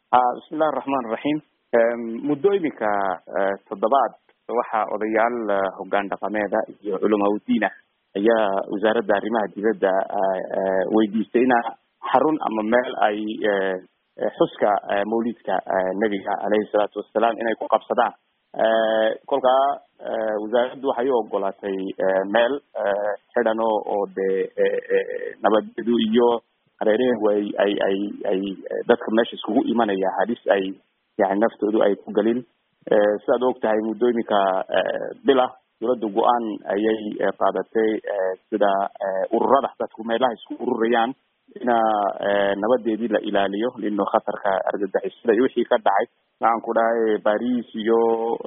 bismillahi raxmaan raxiim muddo iminka toddobaad waxaa odayaal hoggaan dhaqameeda iyo culamaa udiina ayaa wasaaradda arrimaha dibadda weydiistay ina xarun ama meel ay xuska mawlidka nebiga caleyhi salaatu wassalaam inay ku qabsadaan. kolkaa wasaaraddu waxay u ogolaatay meel xidhan oo dee nabadgedu iyo hareeraheedu ay dadka meesha iskugu imanaya halis ay yani naftoodu ay ku galin. sidaad og tahay muddo iminka bila dawladda go-aan ayay qaadatay sida ururada dadku meelaha isku ururayaan ina nabadeedii la ilaaliyo lino khatarka argagixisada iyo wixii ka dhacay waxaan ku dhahay Paris iyo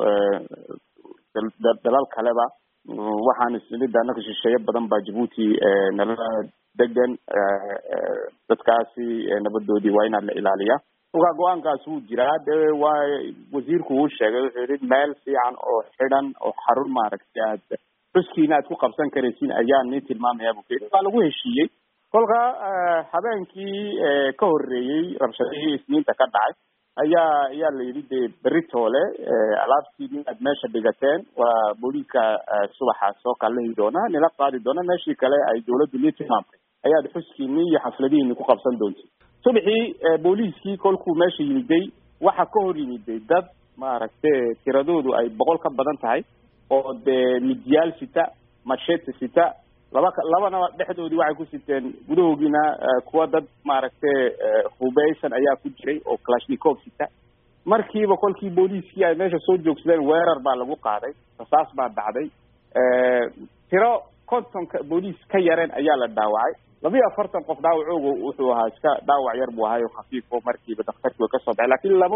dalal kaleba waxaan ismida anaka shisheeye badan baa Djibouti nala degan dadkaasi nabadoodii waa inaad la ilaaliya. uga go-aankaas wuu jiraa dee waa wasiirku uu sheegay wuxuu yidhi meel fiican oo xidhan oo xarun maaragtay aad xuskiina aad ku qabsan karaysiin ayaa nii tilmaamaya buu kuyidhi waa lagu heshiiyey. kolka habeenkii ka horreeyey rabshadihii isniinta ka dhacay ayaa la yidhi dee berri toole alaabtii aad meesha dhigateen waa booliiska subaxa soo kalahi doona nila qaadi doona meeshii kale ay dawladdu nii tilmaamtay ayaad xuskiini iyo xafladihiini ku qabsan doonti. subaxii booliiskii kolkuu meesha yimiday waxa ka hor yimiday dad maaragtay tiradoodu ay 100 ka badan tahay oo dee midyaal sita machete sita labana dhexdoodii waxay ku siteen gudahoogiina kuwa dad maaragtay hubeysan ayaa ku jiray oo kalashnikov sita. markiiba kolkii booliiskii ay meesha soo joogsadeen weerar baa lagu qaaday rasaas baa dhacday tiro 50 booliis ka yareen ayaa la dhaawacay 42 qof dhaawacoogu wuxuu ahaa iska dhaawac yar buu ahaa oo khafiif oo markiiba dhakhtarkii ka soo baxay laakiin laba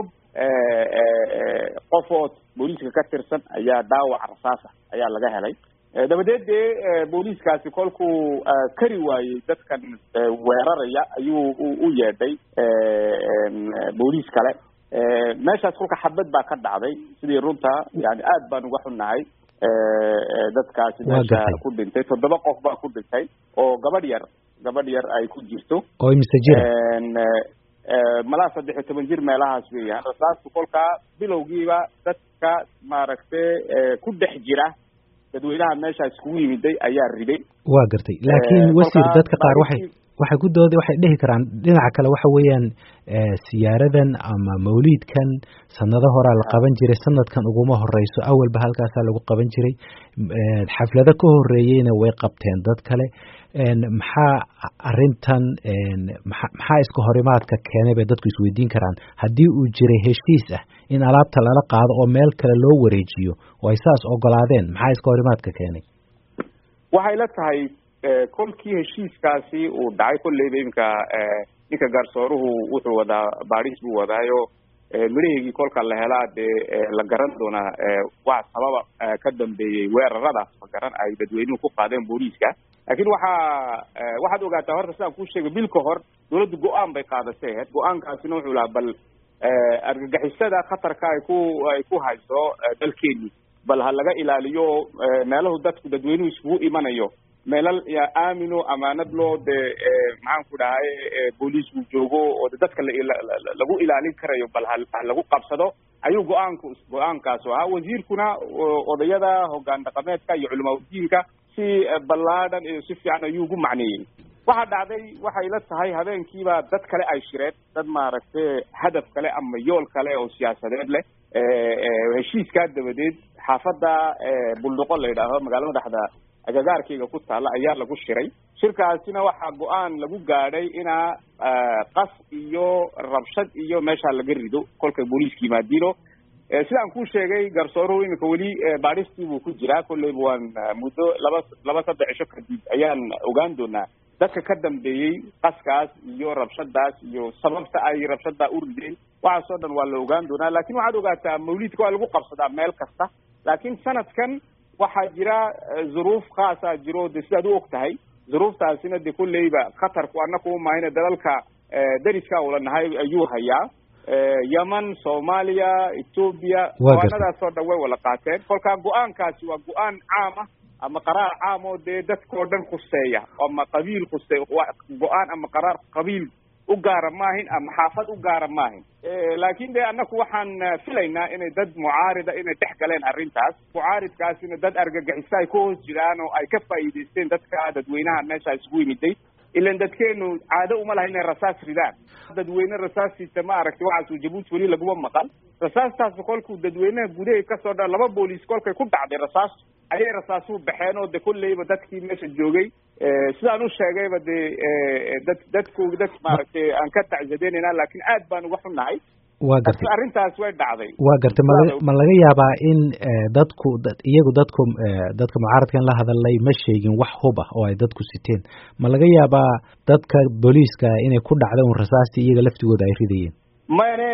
qof oo booliiska ka tirsan ayaa dhaawac rasaas ayaa laga helay. dabadeed booliiskaasi kolkuu kari waayey dadkan weeraraya ayuu u yeedhay booliis kale. meeshaas kolka xabad baa ka dhacday sidii runta yani aad baan uga xunnahay. dadkaasi meesha ku dhintay 7 qof baa ku dhintay oo gabadh yar ay ku jirto oo imise jir malaa 13 jir meelahaas weeyaan. rasaastu kolkaa bilowgiiba dadka maaragtay ku dhex jira dadweynaha meesha iskugu yimiday ayaa riday. waa gartay laakiin wasiir dadka qaar waxay ku dooday waxay dhihi karaan dhinaca kale waxa weeyaan siyaaradan ama mawliidkan sanado hore la qaban jiray sanadkan uguma horeyso awalba halkaas lagu qaban jiray xaflado ka horeeyayna way qabteen dad kale maxaa arintan maxaa iska horimaadka keenay bay dadku isweydiin karaan haddii uu jiray heshiis ah in alaabta lala qaado oo meel kale loo wareejiyo oo ay saas ogolaadeen maxaa iska horimaadka keenay. waxay la tahay kolkii heshiiskaasi uu dhacay kolleyba iminka ninka garsooruhu wuxuu wadaa baadhis buu wadaayo midhaheygii kolka la helaa dee la garan doonaa wax sababa ka dambeeyey weeraradaas ma garan ay dadweynuhu ku qaadeen booliiska. laakiin waxaad ogaataa horta sidaan kuu sheegay bil ka hor dawladdu go-aan bay qaadatay go-aankaasina wuxuu lahaa bal argagixisada khatarka ay ku hayso dalkeeni bal ha laga ilaaliyo meelahu dadweynuhu iskugu imanayo meelal aamino amaanad loo dee maxaan ku dhahay booliisku joogo oo dadka lagu ilaalin karayo bal ha lagu qabsado ayuu go-aankaas ahaa. wasiirkuna odayada hoggaan dhaqameedka iyo culamaa udiinka si ballaadhan iyo si fiican ayuu ugu macneeyey. waxaa dhacday waxay la tahay habeenkiiba dad kale ay shireen dad maaragtay hadaf kale ama yool kale oo siyaasadeed leh. heshiiskaa dabadeed xaafadda buldhuqo la yidhaaho magaalo madaxda agagaarkayga ku taalla ayaa lagu shiray. shirkaasina waxaa go-aan lagu gaadhay inaa qas iyo rabshad iyo meesha laga rido kolka booliiska yimaadiino. sidaan kuu sheegay garsooruhu iminka weli baadhistii buu ku jiraa kolleyba waan muddo 2-3 cisho kadib ayaan ogaan doonaa dadka ka dambeeyey qaskaas iyo rabshadaas iyo sababta ay rabshada u rideen. waxaasoo dhan waa la ogaan doonaa laakiin waxaad ogaataa mawlidka waa lagu qabsadaa meel kasta laakiin sanadkan waxaa jira zuruuf khaasa jiro de sidaad u og tahay zuruuftaasina de kolleyba khatarku annaku umahayna dalalka dariska ula nahay ayuu hayaa yemen soomaaliya ethiopia go'aanadaasoo dhan way wala qaateen. kolkaa go-aankaasi waa go-aan caam ah ama qaraar caam oo dee dadkao dhan khuseeya ama qabiil khuseeya go-aan ama qaraar qabiil u gaara maahin ama xaafad u gaara maahin laakiin de annaku waxaan filaynaa inay dad mucaarida inay dhex galeen arrintaas mucaaridkaasina dad argagixisa ay ku hoos jiraan oo ay ka faa'iidaysteen dadka dadweynaha meesha isugu yimiday ilan dadkeenu caado uma laha inay rasaas ridaan dadweyne rasaasiisa ma aragtay waxaasuu jabuuti weli laguma maqan rasaastaas kolkuu dadweynaha gudahay kasoo dha 2 booliis kolkay ku dhacday rasaas ayay rasaasuhu baxeen oo de kolleyba dadkii meesha joogay sidaan u sheegayba de dad maaragtay aan ka tacsadeynayna laakiin aad baan uga xunnahay waa gartay arrintaas way dhacday waa gartay ma laga yaabaa in dadka mucaaradkan la hadalay ma sheegin wax hub ah oo ay dadku siteen ma laga yaabaa dadka booliiska inay ku dhacday un rasaastii iyaga laftigooda ay ridayeen mayne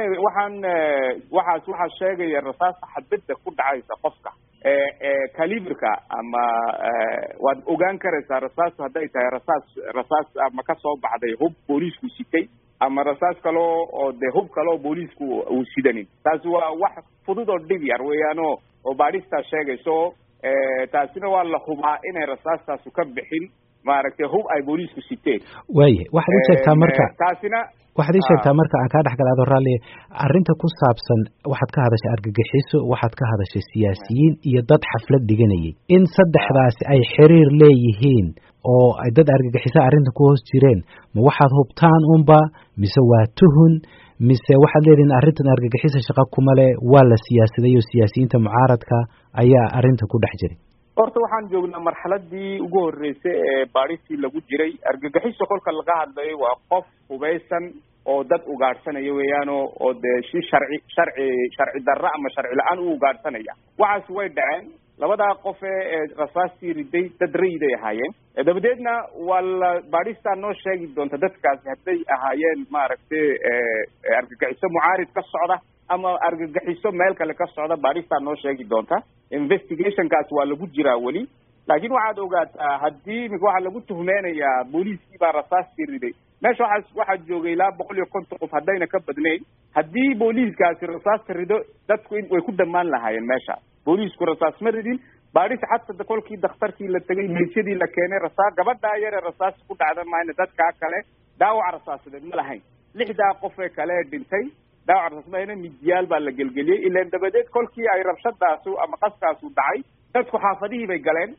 waxaa sheegaya rasaasta xadbadda ku dhacaysa qofka caliberka ama waad ogaan karaysaa rasaastu hadday tahay rasaas ama kasoo baxday hub booliisku sitay ama rasaas kale oo de hub kale oo booliisku uu sidanin taasi waa wax fudud oo dhib yar weeyaan oo baadhistaa sheegayso taasina waa la hubaa inay rasaastaasu ka bixin maaragtay hub ay booliisku siteen waaye waxaad ii sheegtaa marka taasina waxaad ii sheegtaa marka aan kaa dhexgala adoo raalli arrinta ku saabsan waxaad ka hadashay argagixiso waxaad ka hadashay siyaasiyiin iyo dad xaflad dhiganayay in saddexdaasi ay xiriir leeyihiin oo ay dad argagixisa arrinta ku hoos jireen ma waxaad hubtaan unba mise waa tuhun mise waxaad leedihiin arrintan argagixisa shaqa kuma le waa la siyaasaday oo siyaasiyiinta mucaaradka ayaa arrinta ku dhex jiray horta waxaan joognaa marxaladii ugu horreysay ee baadhistii lagu jiray argagixiso kolka laga hadlayo waa qof hubaysan oo dad ugaadhsanaya weeyaano oo dee si sharci darro ama sharci la-aan u ugaadhsanaya waxaas way dhaceen labadaa qof ee rasaastii riday dad rayiday ahaayeen dabadeedna waa la baadhistaa noo sheegi doonta dadkaasi hadday ahaayeen maaragtay argagixiso mucaarid ka socda ama argagixiso meel kale ka socda baadhistaa noo sheegi doonta investigationkaas waa lagu jiraa weli laakiin waxaad ogaataa haddii imika waxaa lagu tuhmeynayaa booliiskii baa rasaastii riday meesha waxaa joogay ilaa 150 qof haddayna ka badnayn haddii booliiskaasi rasaasta rido dadku way ku dhammaan lahaayeen meesha booliisku rasaas ma ridin baadhis xataa kolkii dakhtarkii la tegay meeshadii la keenay rasaas gabadhaa yare rasaas ku dhacda maayna dadkaa kale dhaawac rasaasadeed ma lahayn 6 qof ee kale dhintay dhaawac rasaasmayna midyaal baa la gelgeliyey ilaan dabadeed kolkii ay rabshadaasu ama qaskaasu dhacay dadku xaafadihii bay galeen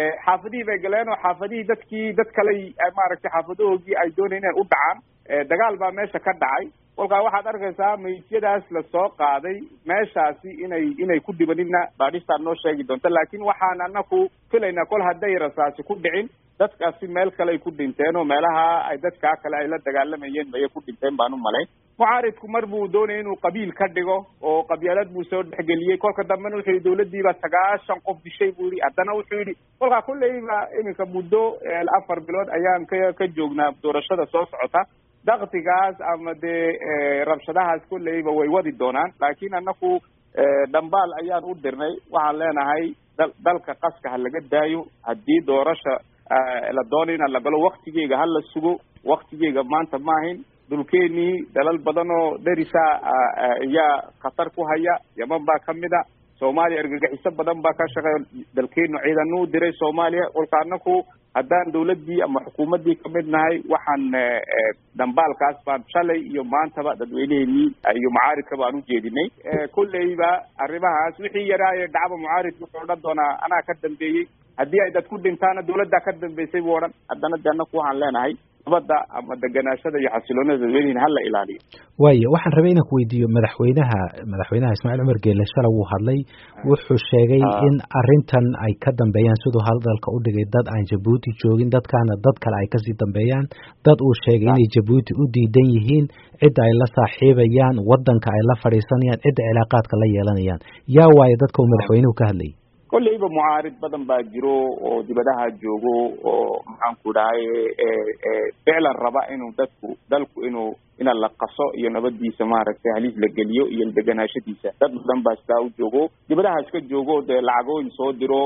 oo xaafadihii dad kale maaragtay xaafadahoogii ay doonayeen inay u dhacaan dagaal baa meesha ka dhacay kolkaa waxaad arkaysaa meydiyadaas lasoo qaaday meeshaasi inay ku dhibanina baadhistaa noo sheegi doonta laakiin waxaan anaku filaynaa kol hadday rasaasi ku dhicin dadkaasi meel kale ay ku dhinteen oo meelaha ay dadkaa kale ay la dagaalamayeen mayay ku dhinteen baan u malayn mucaaridku mar buu doonaya inuu qabiil ka dhigo oo qabyaalad buu soo dhexgeliyey kolka dambena wuxuu yidhi dawladdiiba 9 qof dishay buu yidhi haddana wuxuu yidhi kolkaa kulleyba iminka muddo 4 bilood ayaan ka joognaa doorashada soo socota daktigaas ama dee rabshadahaas kulleyba way wadi doonaan laakiin annaku dhambaal ayaan u dirnay waxaan leenahay dalka qaska ha laga daayo haddii doorasha la doonayo in la galo waktigeega ha la sugo waktigeega maanta maahin dhulkeenii dalal badan oo dherisa ayaa khatar ku haya yaman baa kamid a soomaaliya argagixiso badan baa ka shaqeeya dalkeenu ciidano u diray soomaaliya kolka anaku haddaan dawladdii ama xukuumaddii kamid nahay waxaan dhambaalkaas baan shalay iyo maantaba dadweyneheenii iyo mucaaridka baan u jeedinay kolleyba arrimahaas wixii yaraaye dhacba mucaaridka wuxuu odhan doonaa anaa ka dambeeyey haddii ay dad ku dhintaana dawladdaa ka dambeysay buu odhan haddana de anaku waxaan leenahay nabadda ama deganaashada iyo xasiloonada dadweynihin hala ilaaliyo waayo waxaan rabay inaan ku weydiiyo madaxweynaha Ismaaciil Cumar Geele shalay wuu hadlay wuxuu sheegay in arrintan ay ka dambeeyaan sidoo hadalka u dhigay dad aan Jabuuti joogin dadkaana dad kale ay kasii dambeeyaan dad uu sheegay inay Jabuuti u diidan yihiin cid ay la saaxiibayaan wadanka ay la fadhiisanayaan cid cilaaqaadka la yeelanayaan yaa waayo dadka uu madaxweynuhu ka hadlayay kolleyba mucaarid badan baa jiro oo dibadaha joogo oo maxaan ku dhahay ficlan raba inuu dalku ina la qaso iyo nabadiisa maaragtay halis la geliyo iyo deganaashadiisa dad badan baa sidaa u joogo dibadahaas ka joogo dee lacagooyin soo diro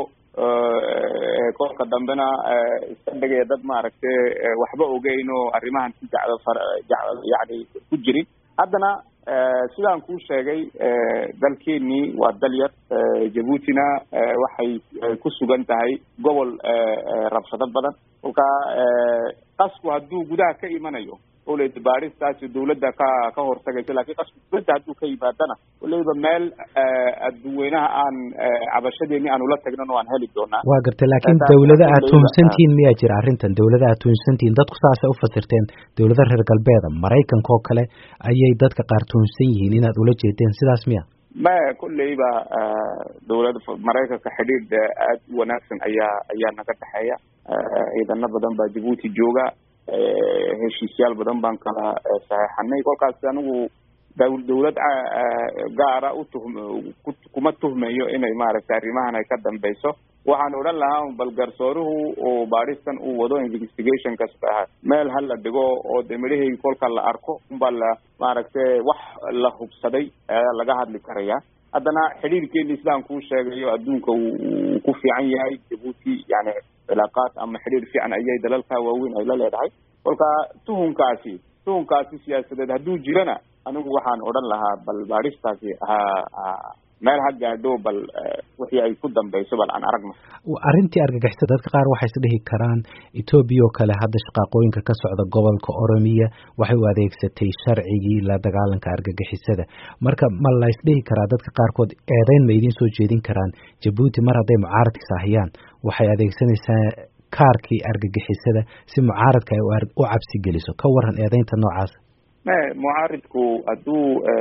kolka dambena iska dhigaya dad maaragtay waxba ogeyn oo arrimahan si yani ku jirin haddana sidaan kuu sheegay dalkeenii waa dal yar Jabuutina waxay ku sugan tahay gobol rabshado badan kolka qasku hadduu gudaha ka imanayo koleyba baaristaasi dawladda ka hortagaysa laakiin qasbi dawladda hadduu ka yimaadana koleyba meel adduweynaha aan cabashadeeni aan ula tagnan oo aan heli doonaa. waa gartay laakiin dawlada aad tuhunsantihiin miyaa jira arrintan dawlada aad tuhunsantihiin dadku saasay u fasirteen dawlada reer galbeeda Maraykanka oo kale ayay dadka qaar tuhunsan yihiin inaad ula jeedeen sidaas miya ma koleyba dawladda Maraykanka xidhiidh aad u wanaagsan ayaa naga dhaxeeya ciidano badan baa Djibouti jooga heshiisyaal badan baan kala saxeexanay kolkaas anigu dawlad gaara kuma tuhmayo inay maaragtay arrimahan ay ka dambeyso waxaan odhan lahaa bal garsooruhu oo baaristan uu wado investigation kasta meel hal la dhigo oo demiraheegi kolka la arko unbaa la maaragtay wax la hubsaday laga hadli karaya haddana xidhiirkeeni islaan kuu sheegayo adduunka uu ku fiican yahay Djibouti yani cilaaqaad ama xidhiir fiican ayay dalalka waaweyn ay la leedahay kolka tuhunkaasi siyaasadeed hadduu jirana anigu waxaan odhan lahaa bal baaristaasi meel ha gaadho bal wixii ay ku dambeyso bal aan aragno arrintii argagixisada dadka qaar waxay isdhihi karaan Ethiopia oo kale hadda shaqooyinka ka socda gobolka Oromiya waxay u adeegsatay sharcigii la dagaalanka argagixisada marka ma la isdhihi karaa dadka qaarkood eedayn ma idin soo jeedin karaan Djibouti mar hadday mucaaradka saahiyaan waxay adeegsanaysaa kaarkii argagixisada si mucaaradka ay u cabsi geliso ka waran eedaynta noocaas mucaaradku hadduu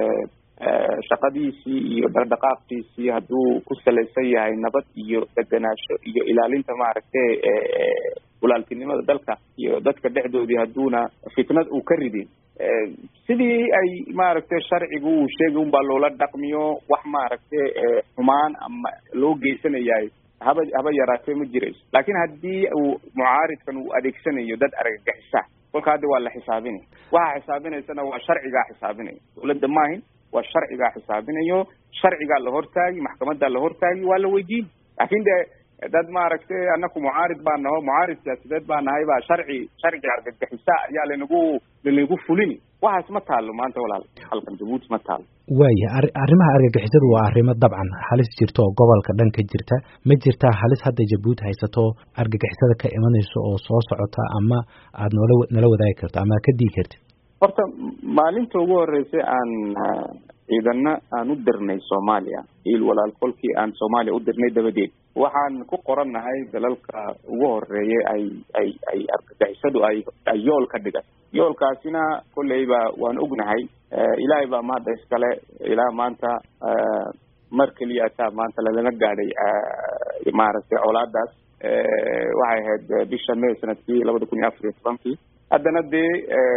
shaqadiisii iyo dhaqdhaqaaqiisii hadduu ku salaysan yahay nabad iyo degenaansho iyo ilaalinta maaragtay walaaltinimada dalka iyo dadka dhexdoodii hadduuna fitnad uu ka ridin sidii ay maaragtay sharcigu uu sheegay unbaa loola dhaqmiyo wax maaragtay xumaan ama loo geysanayahay haba yaraatee ma jirayso laakiin haddii uu mucaaridkan uu adeegsanayo dad argagixisa kolka hadda waa la xisaabinay waxa xisaabinaysana waa sharcigaa xisaabinaya dawladda maahin waa sharcigaa xisaabinayo sharcigaa la hortaagi maxkamadda la hortaagi waa la weydiin laakiin de dad maaragtay anaku mucaarid baa naho mucaarid siyaasadeed baa nahay baa sharci argagixisa ayaa lanagu fulini waxaas ma taalo maanta walaal halkan Djibouti ma taalo waayahay arrimaha argagixisadu waa arrimo dabcan halis jirto oo gobolka dhan ka jirta ma jirtaa halis hadda Djibouti haysato argagixisada ka imanayso oo soo socota ama aad nala wadaagi karto ama ka dii kartid horta maalinta ugu horeysay aan ciidana aan u dirnay Soomaaliya walaal kolkii aan Soomaaliya u dirnay dabadeed waxaan ku qorannahay dalalka ugu horeeyay ay argagixisadu ay yool ka dhigan yoolkaasina koleyba waan ognahay ilaahay baa maanta iskale ilaa maanta mar kaliya taa maanta lagana gaadhay maaragtay colaadaas waxay ahayd bisha May sanadkii 2014 haddana dee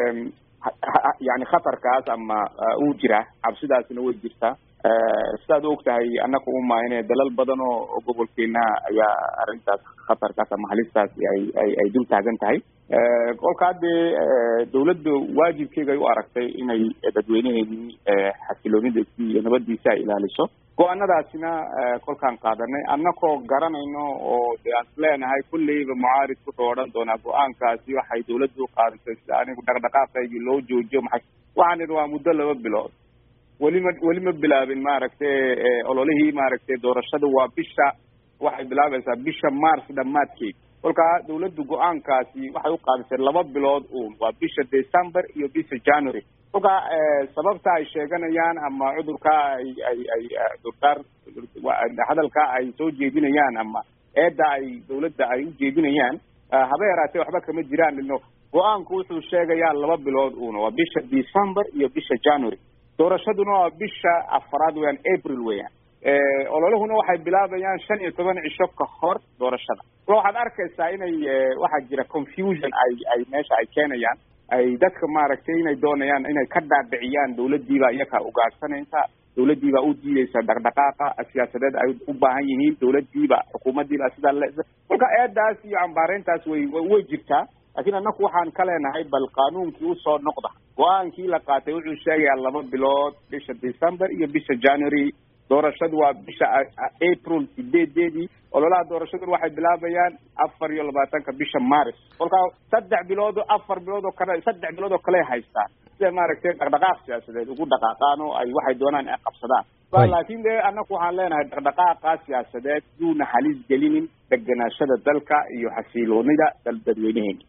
يعني khatarkaas ama uu jira cabsidaasina way jirtaa sidaad ogtahay annaku uma inay dalal badan oo gobolkeena ayaa arrintaas khatarkaas ama halistaas ay dul taagan tahay kolka hadde dawladda waajibkeega ay u aragtay inay dadweynaheeni xasiloonidiisa iyo nabadiisa ay ilaaliso go-aanadaasina kolkaan qaadanay annakoo garanayno oo de aan isleenahay kulleyba mucaarid wuxuu odhan doonaa go-aankaasi waxay dawladdu u qaadatay sida anigu dhaqdhaqaaqaygii loo joojiyo maxay waxaan idhi waa muddo 2 bilood weli ma bilaabin maaragtay ololihii maaragtay doorashada waa bisha waxay bilaabaysaa bisha Mars dhamaadkeed kolka dawladdu go-aankaasi waxay u qaadatay 2 bilood waa bisha December iyo bisha January kolka sababta ay sheeganayaan ama cudurka ay doctor hadalka ay soo jeedinayaan ama eeda ay dawladda ay u jeedinayaan haba yaraatee waxba kama jiraan ino go-aanku wuxuu sheegayaa 2 bilood waa bisha December iyo bisha January doorashaduna waa bisha afraad weeyaan April weeyaan ololahuna waxay bilaabayaan 15 cisho ka hor doorashada waxaad arkaysaa inay waxa jira confusion ay meesha ay keenayaan ay dadka maaragtay inay doonayaan inay ka dhaadhiciyaan dawladdiiba iyaga ugaarsanaysa dawladdiiba u diidaysa dhaqdhaqaaqa siyaasadeed ay u baahan yihiin dawladdiiba xukuumaddiiba sida kolka eedaas iyo ambaareyntaas way jirtaa laakiin annaku waxaan ka leenahay bal qaanuunkii u soo noqda go-aankii la qaatay wuxuu sheegayaa 2 bilood bisha December iyo bisha January doorashadu waa bisha April 8 ololaha doorashadu waxay bilaabayaan 24 bisha Maris kolka 3 bilood 4 bilood oo kale 3 bilood oo kale haystaan sida maaragtay dhaqdhaqaaq siyaasadeed ugu dhaqaaqaan oo ay waxay doonaan ay qabsadaan laakiin de annaku waxaan leenahay dhaqdhaqaaqa siyaasadeed duuna halis gelinin degenaashada dalka iyo xasiloonida dadweynaheena